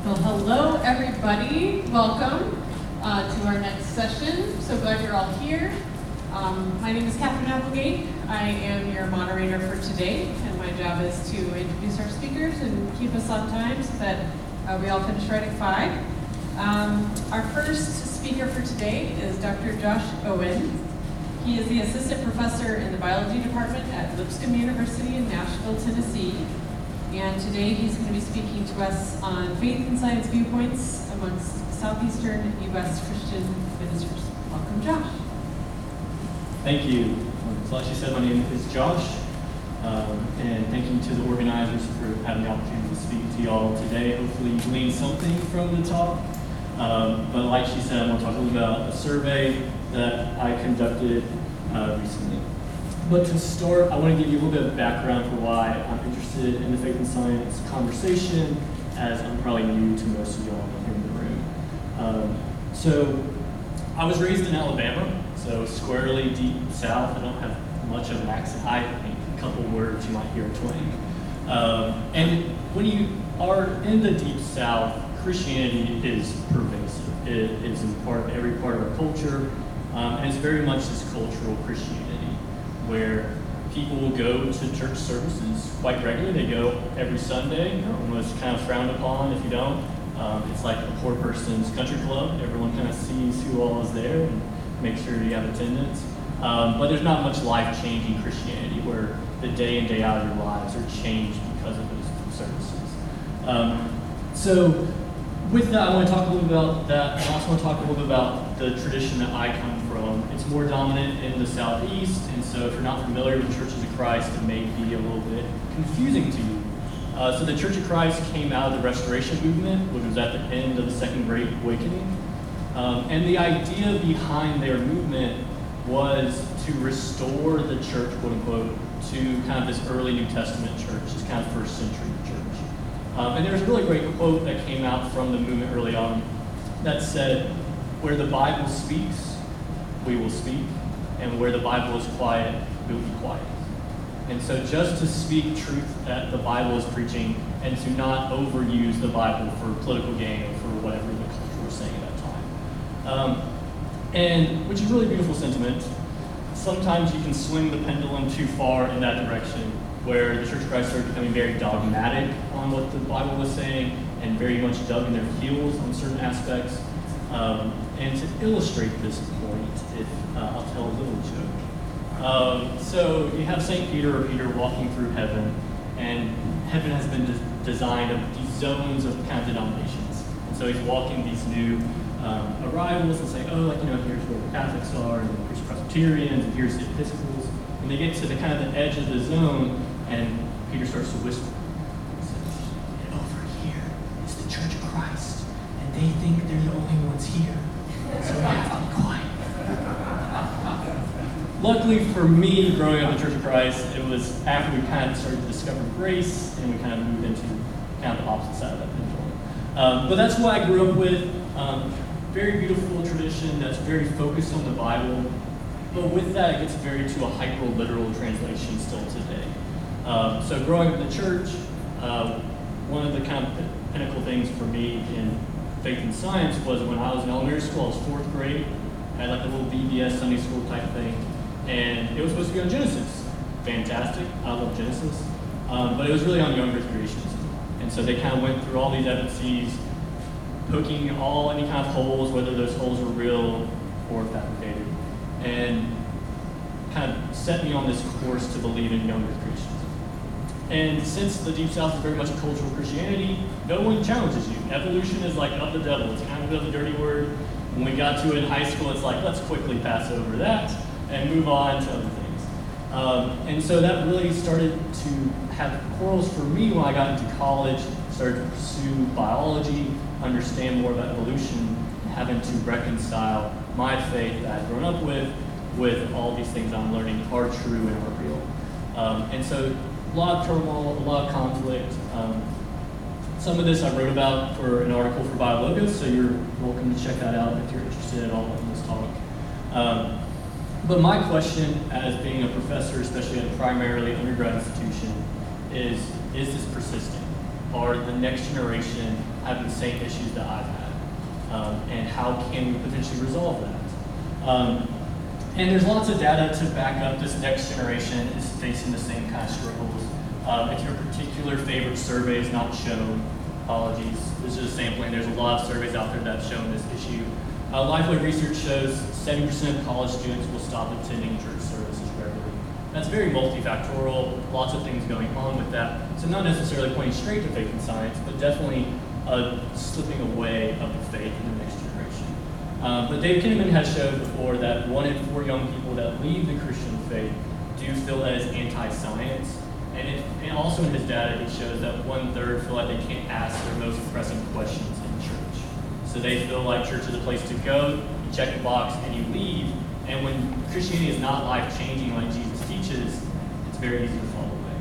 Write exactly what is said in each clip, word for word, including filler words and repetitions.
Well, hello everybody. Welcome uh, to our next session. So glad you're all here. Um, my name is Catherine Applegate. I am your moderator for today, and my job is to introduce our speakers and keep us on time so that uh, we all finish right at five. Um, our first speaker for today is Doctor Josh Owen. He is the assistant professor in the biology department at Lipscomb University in Nashville, Tennessee. And today he's going to be speaking to us on faith and science viewpoints amongst Southeastern U S Christian ministers. Welcome, Josh. Thank you. So like she said, my name is Josh. Um, and thank you to the organizers for having the opportunity to speak to y'all today. Hopefully you gleaned something from the talk. Um, but like she said, I want to talk a little about a survey that I conducted uh, recently. But to start, I want to give you a little bit of background for why I'm interested in the faith and science conversation, as I'm probably new to most of y'all here in the room. Um, so I was raised in Alabama, so squarely deep south. I don't have much of an accent. I think a couple words you might hear twang. Um, and when you are in the deep south, Christianity is pervasive. It is a part of every part of our culture, um, and it's very much this cultural Christianity, where people will go to church services quite regularly. They go every Sunday, almost kind of frowned upon if you don't. Um, it's like a poor person's country club. Everyone kind of sees who all is there and make sure you have attendance. Um, but there's not much life-changing Christianity where the day in, day out of your lives are changed because of those services. Um, so with that, I want to talk a little bit about that. I also want to talk a little bit about the tradition that I come from. It's more dominant in the Southeast, and so if you're not familiar with Churches of Christ, it may be a little bit confusing to you. Uh, so the Church of Christ came out of the Restoration Movement, which was at the end of the Second Great Awakening. Um, and the idea behind their movement was to restore the church, quote unquote, to kind of this early New Testament church, this kind of first century church. Um, and there's a really great quote that came out from the movement early on that said, where the Bible speaks, we will speak, and where the Bible is quiet, we will be quiet. And so just to speak truth that the Bible is preaching and to not overuse the Bible for political gain or for whatever the culture was saying at that time. Um, and which is a really beautiful sentiment. Sometimes you can swing the pendulum too far in that direction, where the Church of Christ started becoming very dogmatic on what the Bible was saying and very much dug in their heels on certain aspects. Um, and to illustrate this point, if uh, I'll tell a little joke. Um, so you have Saint Peter or Peter walking through heaven, and heaven has been de- designed of these zones of kind of denominations. And so he's walking these new um, arrivals and saying, oh, like, you know, here's where the Catholics are, and here's Presbyterians, and here's the Episcopals. And they get to the kind of the edge of the zone, and Peter starts to whisper. He says, and over here is the Church of Christ, and they think they're the only ones here, so we have to be quiet. Luckily for me, growing up in the Church of Christ, it was after we kind of started to discover grace, and we kind of moved into kind of the opposite side of that pendulum. Um, but that's what I grew up with. Um, very beautiful tradition that's very focused on the Bible. But with that, it gets very to a hyper-literal translation still today. Um, so growing up in the church, uh, one of the kind of pinnacle things for me in faith and science was when I was in elementary school, I was fourth grade, I had like a little B B S Sunday school type thing, and it was supposed to be on Genesis. Fantastic, I love Genesis. Um, but it was really on young earth creationism. And so they kind of went through all these evidences, poking all any kind of holes, whether those holes were real or fabricated, and kind of set me on this course to believe in young earth creationism. And since the Deep South is very much a cultural Christianity, no one challenges you. Evolution is like of the devil. It's kind of a dirty word. When we got to it in high school, it's like, let's quickly pass over that and move on to other things. Um, and so that really started to have quarrels for me when I got into college, started to pursue biology, understand more about evolution, having to reconcile my faith that I'd grown up with, with all these things I'm learning are true and are real. Um, and so a lot of turmoil, a lot of conflict. Um, some of this I wrote about for an article for BioLogos, so you're welcome to check that out if you're interested at all in this talk. Um, but my question as being a professor, especially at a primarily undergrad institution, is, is this persisting? are the next generation having the same issues that I've had? Um, and how can we potentially resolve that? Um, and there's lots of data to back up this next generation is facing the same kind of struggles. Um, if your particular favorite survey is not shown, apologies, this is a sampling. There's a lot of surveys out there that have shown this issue. Uh, Lifeway research shows seventy percent of college students will stop attending church services regularly. That's very multifactorial, lots of things going on with that. So not necessarily pointing straight to faith and science, but definitely uh, slipping away of the faith in the next generation. Um, but Dave Kinnaman has showed before that one in four young people that leave the Christian faith do feel as anti-science. And, it, and also in his data, it shows that one third feel like they can't ask their most pressing questions in church. So they feel like church is a place to go, you check a box, and you leave. And when Christianity is not life-changing like Jesus teaches, it's very easy to fall away.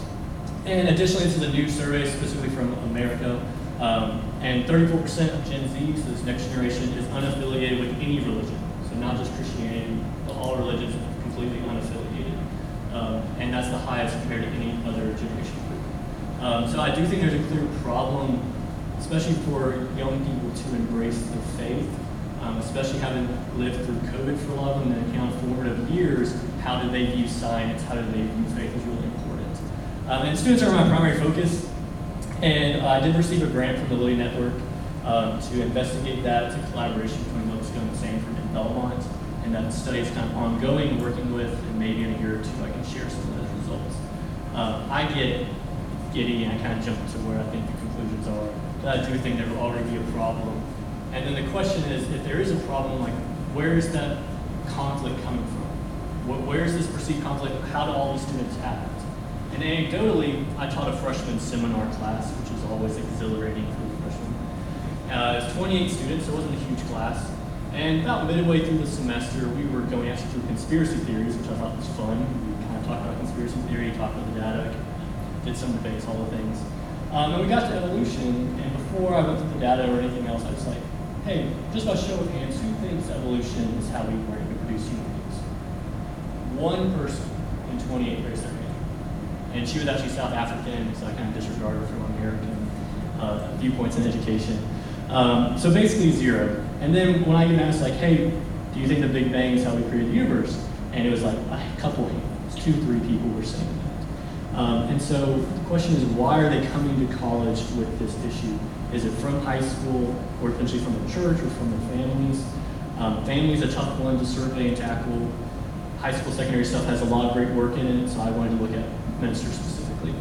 And additionally, this is a new survey specifically from America. Um, and thirty-four percent of Gen Z, so this next generation, is unaffiliated with any religion. So not just Christianity, but all religions are completely unaffiliated. Um, and that's the highest compared to any other generation group. Um, so I do think there's a clear problem, especially for young people to embrace their faith, um, especially having lived through COVID for a lot of them and kind of formative years. How do they view science? How do they view faith is really important. Um, and students are my primary focus. And I did receive a grant from the Lilly Network um, to investigate that. It's a collaboration between Lipscomb and Sanford and Belmont. And that study is kind of ongoing, working with, and maybe in a year or two I can share some of those results. Um, I get giddy and I kind of jump to where I think the conclusions are. But I do think there will already be a problem. And then the question is, if there is a problem, like where is that conflict coming from? Where is this perceived conflict? How do all these students have it? And anecdotally, I taught a freshman seminar class, which is always exhilarating for the freshmen. Uh, it was twenty-eight students, so it wasn't a huge class. And about midway through the semester, we were going actually through conspiracy theories, which I thought was fun. We kind of talked about conspiracy theory, talked about the data, did some debates, all the things. Um, and we got to evolution, and before I went through the data or anything else, I was like, hey, just by show of hands, who thinks evolution is how we were able to produce human beings? One person in twenty-eight raised their hand. And she was actually South African, so I kind of disregarded her from American uh, viewpoints in education. Um, so basically zero. And then when I even asked, like, hey, do you think the Big Bang is how we created the universe? And it was like a couple hands, two, three people were saying that. Um, and so the question is, why are they coming to college with this issue? Is it from high school, or potentially from the church, or from their families? Um, families, a tough one to survey and tackle. High school, secondary stuff has a lot of great work in it, so I wanted to look at ministers specifically.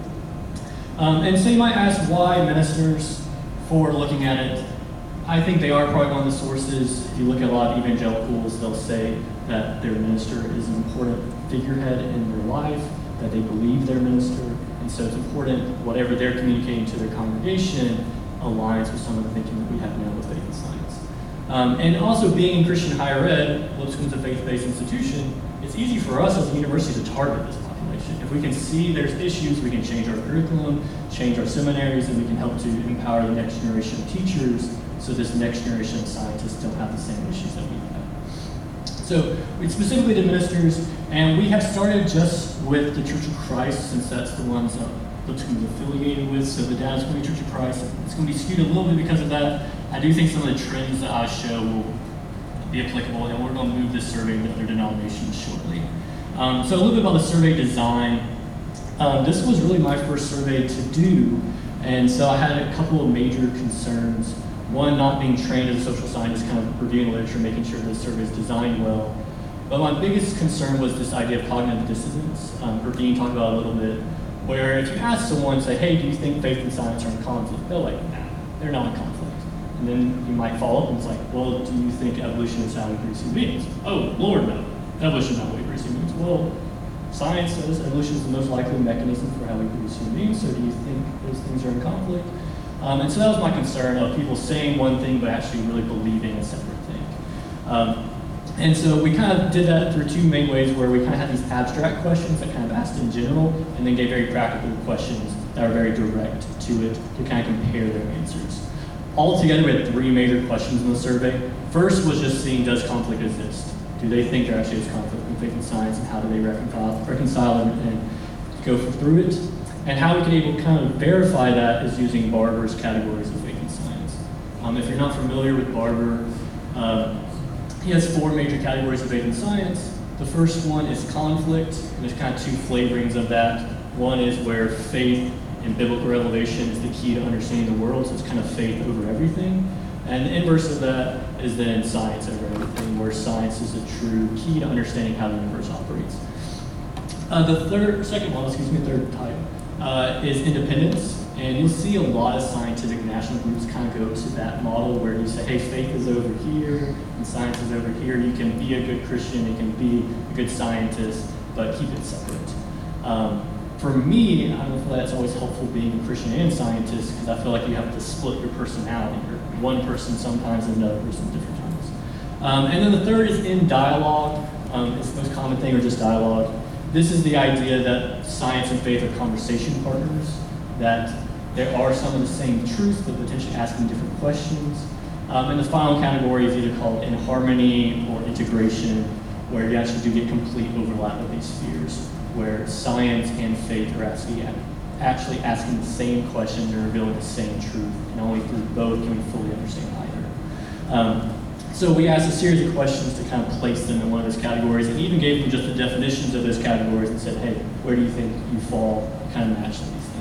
Um, and so you might ask why ministers for looking at it. I think they are probably one of the sources. If you look at a lot of evangelicals, they'll say that their minister is an important figurehead in their life, that they believe their minister, and so it's important whatever they're communicating to their congregation aligns with some of the thinking that we have now with faith and science. Um, and also being in Christian higher ed, Lipscomb's a faith-based institution, it's easy for us as a university to target this population. If we can see there's issues, we can change our curriculum, change our seminaries, and we can help to empower the next generation of teachers so this next generation of scientists don't have the same issues that we have. So we specifically did ministers, and we have started just with the Church of Christ, since that's the ones that Lipscomb is affiliated with. So the data is going to be Church of Christ. It's going to be skewed a little bit because of that. I do think some of the trends that I show will be applicable, and we're going to move this survey to other denominations shortly. Um, so a little bit about the survey design. Um, this was really my first survey to do, and so I had a couple of major concerns. One, not being trained as a social scientist, kind of reviewing literature, making sure the survey is designed well. But my biggest concern was this idea of cognitive dissonance. Um, Dean talked about it a little bit, where if you ask someone, say, hey, do you think faith and science are in conflict? They're like, nah, they're not in conflict. And then you might follow up and it's like, well, do you think evolution is how we produce human beings? Oh, Lord, no. Evolution is not how we produce human beings. Well, science says evolution is the most likely mechanism for how we produce human beings, so do you think those things are in conflict? Um, and so that was my concern of people saying one thing but actually really believing a separate thing. Um, and so we kind of did that through two main ways, where we kind of had these abstract questions that kind of asked in general, and then gave very practical questions that are very direct to it to kind of compare their answers. Altogether, we had three major questions in the survey. First was just seeing, does conflict exist? Do they think there actually is conflict in faith and science, and how do they reconcile, reconcile and, and go through it? And how we can able to kind of verify that is using Barber's categories of faith and science. Um, if you're not familiar with Barber, uh, he has four major categories of faith and science. The first one is conflict, and there's kind of two flavorings of that. One is where faith and biblical revelation is the key to understanding the world, so it's kind of faith over everything. And the inverse of that is then science over everything, where science is the true key to understanding how the universe operates. Uh, the third, second one, excuse me, third type, uh, is independence. And you'll see a lot of scientific national groups kind of go to that model where you say, hey, faith is over here and science is over here. You can be a good Christian, you can be a good scientist, but keep it separate. Um, for me, I don't feel that's always helpful being a Christian and scientist, because I feel like you have to split your personality. You're one person sometimes and another person different times. Um, and then the third is in dialogue. Um, it's the most common thing, or just dialogue. This is the idea that science and faith are conversation partners, that there are some of the same truths, but potentially asking different questions. Um, and the final category is either called in harmony or integration, where you actually do get complete overlap of these spheres, where science and faith are actually, actually asking the same questions and revealing the same truth, and only through both can we fully understand either. Um, so we asked a series of questions to kind of place them in one of those categories, and even gave them just the definitions of those categories and said, hey, where do you think you fall, kind of match these things.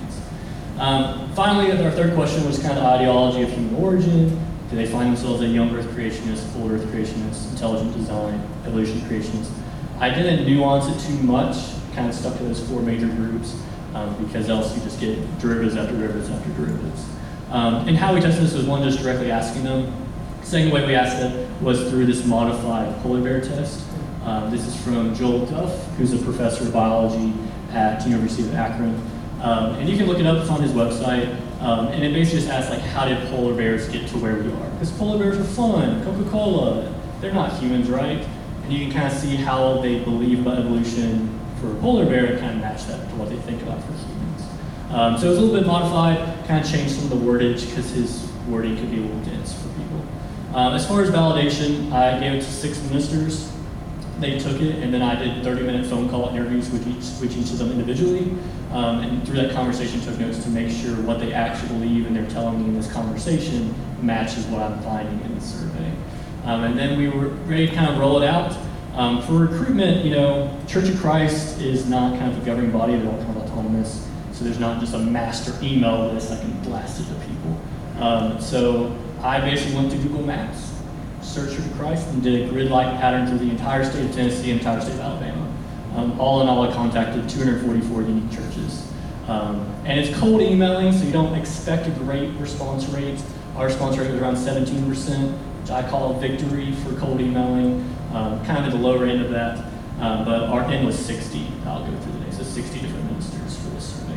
Um, finally, our third question was kind of ideology of human origin. Do they find themselves a young earth creationist, old earth creationist, intelligent design, evolution creationist? I didn't nuance it too much, kind of stuck to those four major groups, um, because else you just get derivatives after derivatives after derivatives. Um, and how we tested this was, one, just directly asking them. Second way we asked it was through this modified polar bear test. Um, this is from Joel Duff, who's a professor of biology at the University of Akron. Um, and you can look it up, it's on his website. Um, and it basically just asks, like, how did polar bears get to where we are? Because polar bears are fun, Coca-Cola, they're not humans, right? And you can kind of see how they believe about evolution for a polar bear and kind of match that to what they think about for humans. Um, so it was a little bit modified, kind of changed some of the wordage because his wording could be a little dense for people. Um, as far as validation, I gave it to six ministers. They took it, and then I did thirty minute phone call interviews with each, with each of them individually. Um, and through that conversation, took notes to make sure what they actually believe and they're telling me in this conversation matches what I'm finding in the survey. Um, and then we were ready to kind of roll it out. Um, for recruitment, you know, Church of Christ is not kind of a governing body, they're all kind of autonomous. So there's not just a master email list I can blast it to people. Um, so I basically went to Google Maps, searched Church of Christ, and did a grid-like pattern through the entire state of Tennessee and the entire state of Alabama. Um, all in all, I contacted two hundred forty-four unique churches. Um, and it's cold emailing, so you don't expect a great response rate. Our response rate was around seventeen percent, which I call a victory for cold emailing, um, kind of at the lower end of that. Um, but our end was sixty. I'll go through the day, so sixty different ministers for this survey.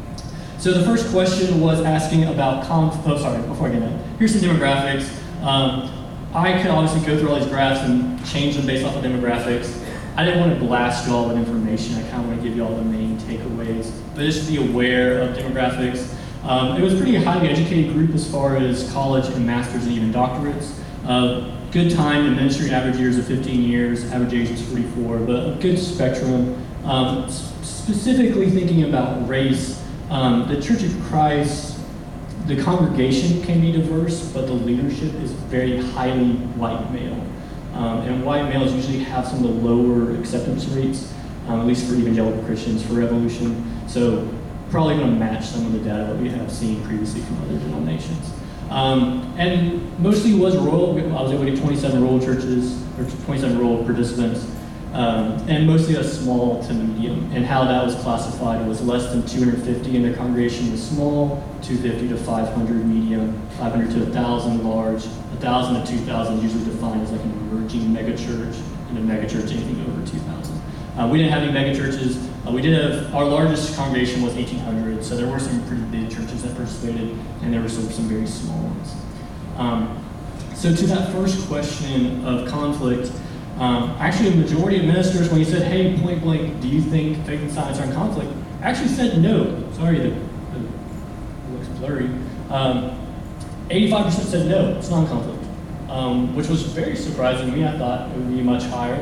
So the first question was asking about, conf- oh, sorry, before I get in, here's some demographics. Um, I could obviously go through all these graphs and change them based off of demographics. I didn't want to blast you all with information. I kind of want to give you all the main takeaways, but just be aware of demographics. Um, it was a pretty highly educated group as far as college and master's and even doctorates. Uh, good time in ministry, average years of fifteen years, average age is forty-four, but a good spectrum. Um, specifically thinking about race, um, the Church of Christ, the congregation can be diverse, but the leadership is very highly white male. Um, and white males usually have some of the lower acceptance rates, um, at least for evangelical Christians, for Revolution. So probably going to match some of the data that we have seen previously from other denominations. Um, and mostly was rural. I was able to get twenty-seven rural churches, or twenty-seven rural participants, um, and mostly a small to medium. And how that was classified was less than two hundred fifty in their congregation was small, two hundred fifty to five hundred medium, five hundred to one thousand large, one thousand to two thousand usually defined as like an emerging megachurch, and a megachurch anything over two thousand. Uh, we didn't have any megachurches. Uh, we did have, our largest congregation was eighteen hundred, so there were some pretty big churches that participated, and there were some, some very small ones. Um, so to that first question of conflict, um, actually a majority of ministers, when you said, hey, point blank, do you think faith and science are in conflict, actually said no. Sorry, the, the, it looks blurry. Um, eighty-five percent said no, it's not in conflict, um, which was very surprising to me. I thought it would be much higher.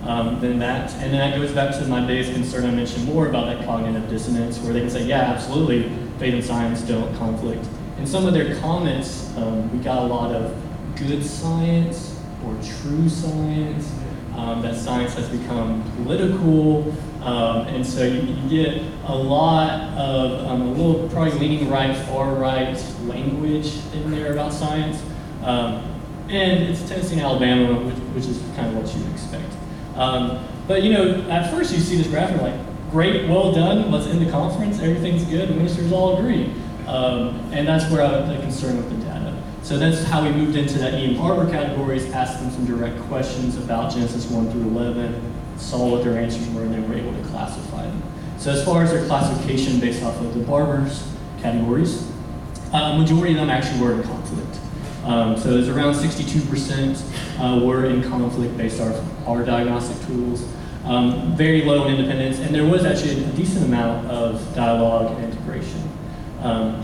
um, than that. And then that goes back to my biggest concern I mentioned more about that cognitive dissonance, where they can say, yeah, absolutely, faith and science don't conflict. In some of their comments, um, we got a lot of good science or true science, um, that science has become political, um, and so you, you get a lot of um, a little probably leaning right, far right language in there about science. Um, and it's Tennessee and Alabama, which, which is kind of what you'd expect. Um, but you know, at first you see this graph and you're like, great, well done, let's end the conference, everything's good, the ministers all agree. Um, and that's where I was the concern with the data. So that's how we moved into that Ian Barber categories, asked them some direct questions about Genesis one through eleven, saw what their answers were, and then were able to classify them. So as far as their classification based off of the Barber's categories, a uh, majority of them actually were in conflict. Um, so there's around sixty-two percent uh, were in conflict based on our, our diagnostic tools. Um, very low in independence, and there was actually a decent amount of dialogue and integration. Um,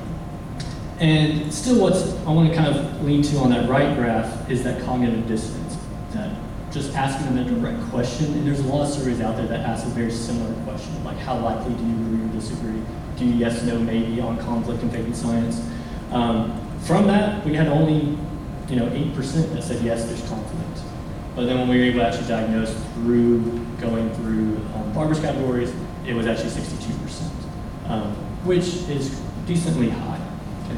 and still what's I want to kind of lean to on that right graph is that cognitive dissonance, that just asking them a direct question, and there's a lot of surveys out there that ask a very similar question, like how likely do you agree or disagree? Do you yes, no, maybe on conflict and faith and science? Um, from that, we had only you know, eight percent that said yes, there's conflict. But then when we were able to actually diagnose through going through um, Barber's categories, it was actually sixty-two percent, um, which is decently high. Okay.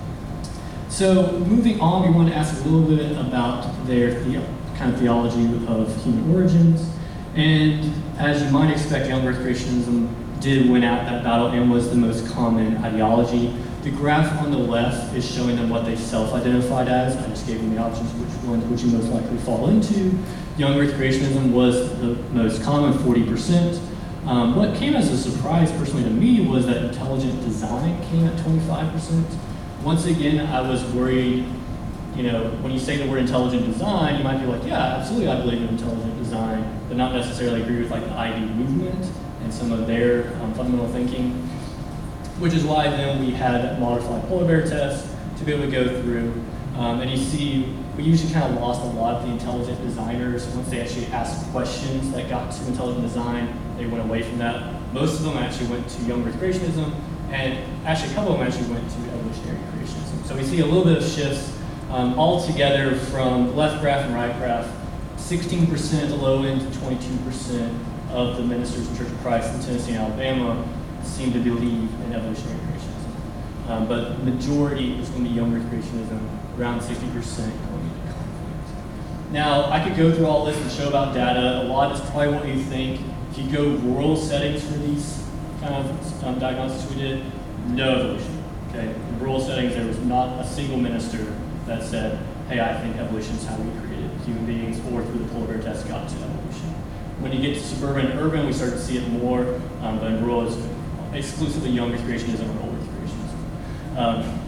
So moving on, we want to ask a little bit about their the, kind of theology of human origins. And as you might expect, young Earth creationism did win out that battle and was the most common ideology. The graph on the left is showing them what they self-identified as. I just gave them the options, which ones would you most likely fall into. Young Earth creationism was the most common, forty percent. Um, what came as a surprise personally to me was that intelligent design came at twenty-five percent. Once again, I was worried, you know, when you say the word intelligent design, you might be like, yeah, absolutely, I believe in intelligent design, but not necessarily agree with like the I D movement and some of their um, fundamental thinking, which is why then we had modified polar bear tests to be able to go through. Um, and you see, we usually kind of lost a lot of the intelligent designers once they actually asked questions that got to intelligent design. They went away from that. Most of them actually went to young Earth creationism, and actually a couple of them actually went to evolutionary creationism. So we see a little bit of shifts um, altogether from left graph and right graph. sixteen percent low end to twenty-two percent of the ministers in Church of Christ in Tennessee and Alabama seem to believe in evolutionary creationism. Um, but the majority is going to be young Earth creationism, around sixty percent going into conflict. Now, I could go through all this and show about data. A lot is probably what you think. If you go rural settings for these kind of um, diagnostics we did, no evolution. Okay? In rural settings, there was not a single minister that said, hey, I think evolution is how we created human beings, or through the polar bear test got to evolution. When you get to suburban and urban, we start to see it more, um, but in rural, it's exclusively young Earth creationism or old Earth creationism. Um,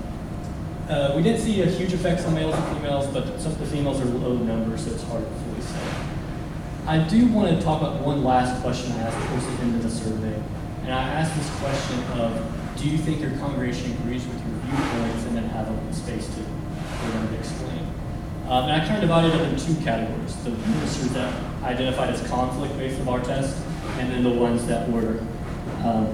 uh, we didn't see a huge effects on males and females, but some of the females are low numbers, so it's hard to fully say. I do want to talk about one last question I asked towards the end of the survey. And I asked this question of, do you think your congregation agrees with your viewpoints, and then have a space to, for them to explain. Um, and I kind of divided it into two categories. The ministers that identified as conflict based on our test, and then the ones that were um,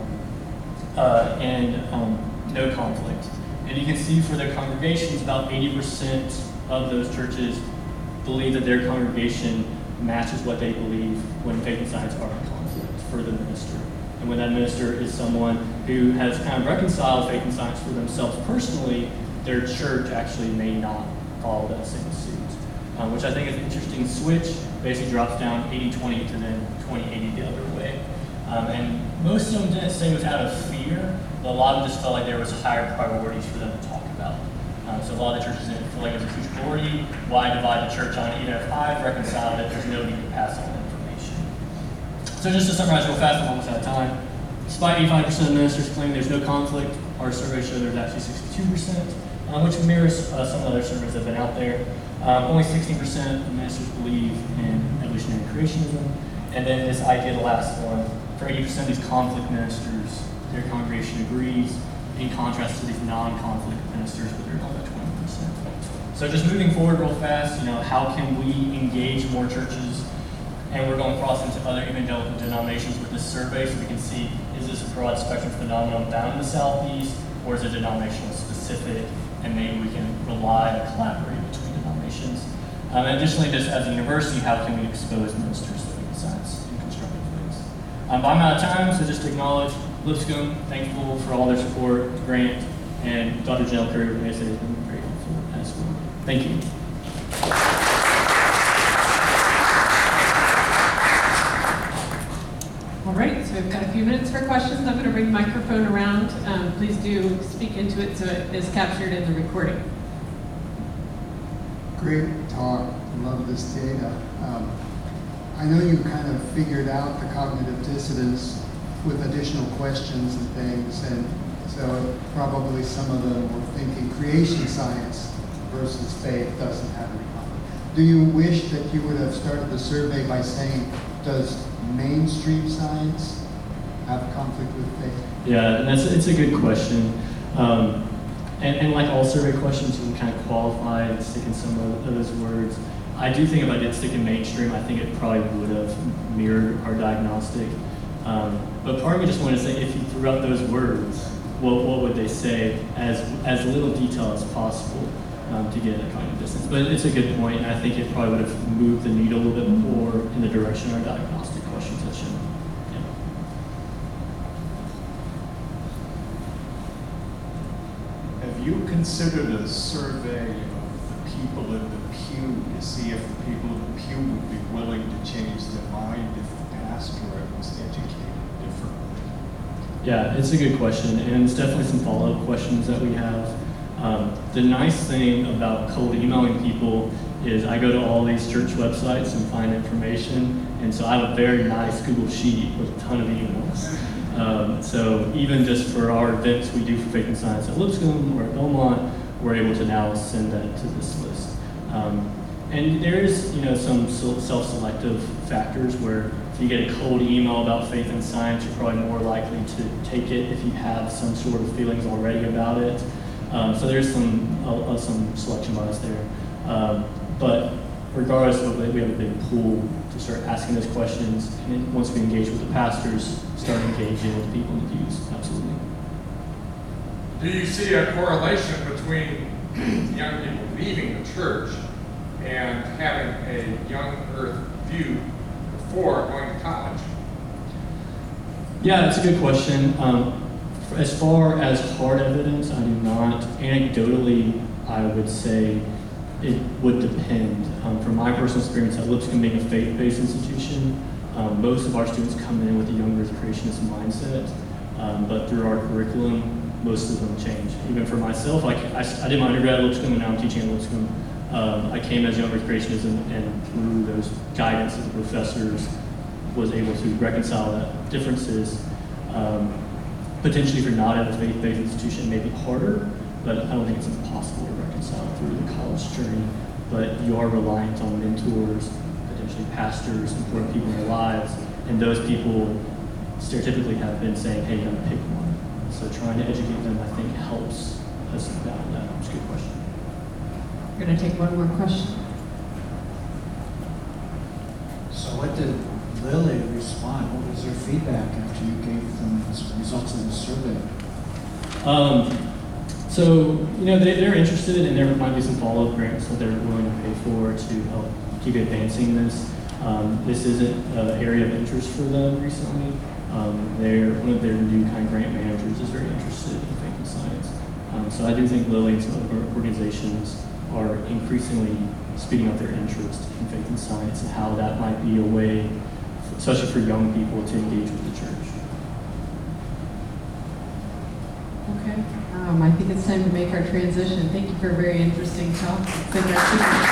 uh, and um, no conflict. And you can see for their congregations, about eighty percent of those churches believe that their congregation matches what they believe when faith and science are in conflict for the minister. And when that minister is someone who has kind of reconciled faith and science for themselves personally, their church actually may not follow that same suit. Um, which I think is an interesting switch. Basically drops down eighty twenty to then twenty eighty the other way. Um, and most of them didn't say it was out of fear, but a lot of them just felt like there was higher priorities for them to talk about. Um, so a lot of the churches didn't feel like it was a huge priority. Why divide the church on it? Even if I've reconciled it, there's no need to pass on information. So just to summarize real fast, I'm almost out of time. Despite eighty-five percent of ministers claiming there's no conflict, our survey showed there's actually sixty-two percent, um, which mirrors uh, some of the other surveys that have been out there. Um, only sixteen percent of ministers believe in evolutionary creationism. And then this idea, the last one, for eighty percent of these conflict ministers, their congregation agrees, in contrast to these non-conflict ministers, but they're only twenty percent. So just moving forward real fast, you know, how can we engage more churches And we're going across into other evangelical denominations with this survey so we can see, is this a broad spectrum phenomenon found in the Southeast, or is it denominational specific, and maybe we can rely and collaborate between denominations. Um, and additionally, just as a university, how can we expose ministers to faith science in constructive ways? Um, but I'm out of time, so just to acknowledge Lipscomb, thankful for all their support, Grant, and Doctor Janelle Curry with A S A has been very helpful as well. Thank you. All right, so we've got a few minutes for questions. I'm going to bring the microphone around. Um, please do speak into it so it is captured in the recording. Great talk. Love this data. Um, I know you kind of figured out the cognitive dissonance with additional questions and things, and so probably some of them were thinking creation science versus faith doesn't have any common. Do you wish that you would have started the survey by saying, does mainstream science have conflict with faith? Yeah, and that's it's a good question. Um, and, and like all survey questions, you can kind of qualify and stick in some of those words. I do think if I did stick in mainstream, I think it probably would have mirrored our diagnostic. Um, but part of me just wanted to say, if you threw out those words, what, what would they say as as little detail as possible um, to get a kind of distance? But it's a good point, and I think it probably would have moved the needle a little bit more in the direction our diagnostic questions had shown. Yeah. Have you considered a survey of the people in the pew to see if the people in the pew would be willing to change their mind if the pastor was educated differently? Yeah, it's a good question, and it's definitely some follow-up questions that we have. Um, the nice thing about cold emailing people is I go to all these church websites and find information, and so I have a very nice Google Sheet with a ton of emails. Um, so even just for our events we do for Faith and Science at Lipscomb or at Beaumont, we're able to now send that to this list. Um, and there is, you know, some self-selective factors where if you get a cold email about faith and science, you're probably more likely to take it if you have some sort of feelings already about it. Um, so there's some uh, some selection bias there. Um, but regardless of it, we have a big pool to start asking those questions. And then once we engage with the pastors, start engaging with people in the pews. Absolutely. Do you see a correlation between young people leaving the church and having a young earth view before going to college? Yeah, that's a good question. Um, as far as hard evidence, I do not. Anecdotally, I would say it would depend. Um, from my personal experience at Lipscomb being a faith-based institution, um, most of our students come in with a young earth creationist mindset, um, but through our curriculum, most of them change. Even for myself, like I, I did my undergrad at Lipscomb and now I'm teaching at Lipscomb. Um, I came as young earth creationism, and through those guidance of the professors, was able to reconcile that differences. Um, potentially, if you're not at a faith-based institution, it may be harder, but I don't think it's impossible to reconcile through the college journey. But you are reliant on mentors, potentially pastors, important people in their lives, and those people stereotypically have been saying, hey, you gotta pick one. So trying to educate them, I think, helps us battle that. It's a good question. We're going to take one more question. So what did Lily respond? What was her feedback after you gave them the results of the survey? Um, so, you know, they, they're interested, and there might be some follow-up grants that they're willing to pay for to help keep advancing this. Um, this isn't an area of interest for them recently. Um, they're, one of their new kind of grant managers is very interested in faith and science. Um, so I do think Lily and some other organizations are increasingly speeding up their interest in faith and science and how that might be a way, especially for young people, to engage with the church. Okay. Um, I think it's time to make our transition. Thank you for a very interesting talk. It's been nice to meet you.